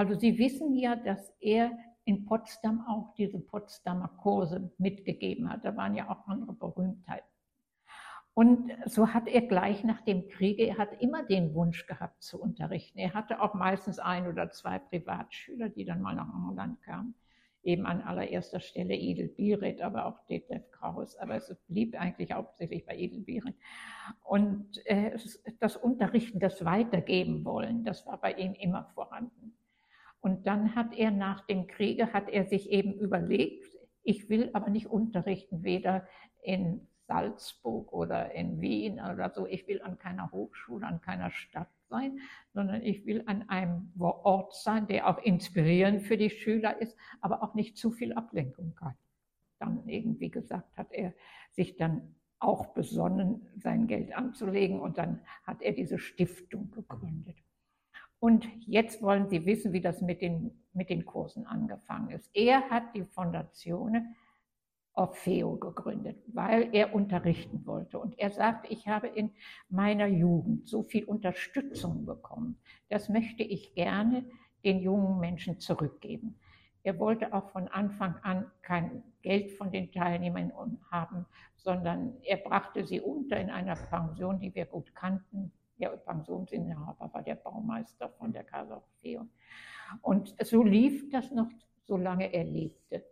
Also Sie wissen ja, dass er in Potsdam auch diese Potsdamer Kurse mitgegeben hat. Da waren ja auch andere Berühmtheiten. Und so hat er gleich nach dem Krieg, er hat immer den Wunsch gehabt zu unterrichten. Er hatte auch meistens 1 oder 2 Privatschüler, die dann mal nach England kamen. Eben an allererster Stelle Edel Biret, aber auch Detlef Kraus. Aber es blieb eigentlich hauptsächlich bei Edel Biret. Und das Unterrichten, das Weitergeben wollen, das war bei ihm immer vorhanden. Und dann hat er nach dem Kriege, hat er sich eben überlegt, ich will aber nicht unterrichten, weder in Salzburg oder in Wien oder so, ich will an keiner Hochschule, an keiner Stadt sein, sondern ich will an einem Ort sein, der auch inspirierend für die Schüler ist, aber auch nicht zu viel Ablenkung hat. Dann irgendwie gesagt, hat er sich dann auch besonnen, sein Geld anzulegen und dann hat er diese Stiftung gegründet. Und jetzt wollen Sie wissen, wie das mit den Kursen angefangen ist. Er hat die Fondazione Orfeo gegründet, weil er unterrichten wollte. Und er sagt, ich habe in meiner Jugend so viel Unterstützung bekommen. Das möchte ich gerne den jungen Menschen zurückgeben. Er wollte auch von Anfang an kein Geld von den Teilnehmern haben, sondern er brachte sie unter in einer Pension, die wir gut kannten. Der Pensionsinhaber war der Baumeister von der Casa Orfeo. Und so lief das noch, solange er lebte.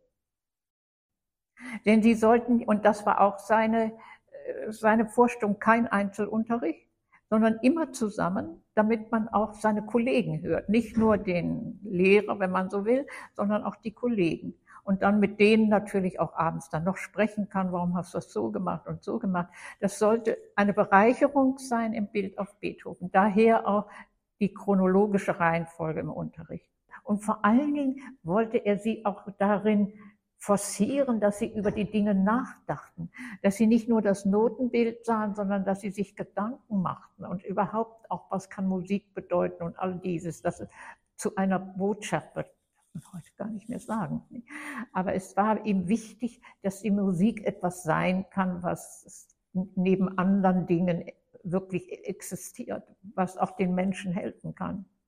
Denn sie sollten, und das war auch seine Vorstellung, kein Einzelunterricht, sondern immer zusammen, damit man auch seine Kollegen hört. Nicht nur den Lehrer, wenn man so will, sondern auch die Kollegen. Und dann mit denen natürlich auch abends dann noch sprechen kann, warum hast du das so gemacht und so gemacht. Das sollte eine Bereicherung sein im Bild auf Beethoven. Daher auch die chronologische Reihenfolge im Unterricht. Und vor allen Dingen wollte er sie auch darin forcieren, dass sie über die Dinge nachdachten, dass sie nicht nur das Notenbild sahen, sondern dass sie sich Gedanken machten und überhaupt auch, was kann Musik bedeuten und all dieses, dass es zu einer Botschaft wird. Das kann man heute gar nicht mehr sagen. Aber es war ihm wichtig, dass die Musik etwas sein kann, was neben anderen Dingen wirklich existiert, was auch den Menschen helfen kann.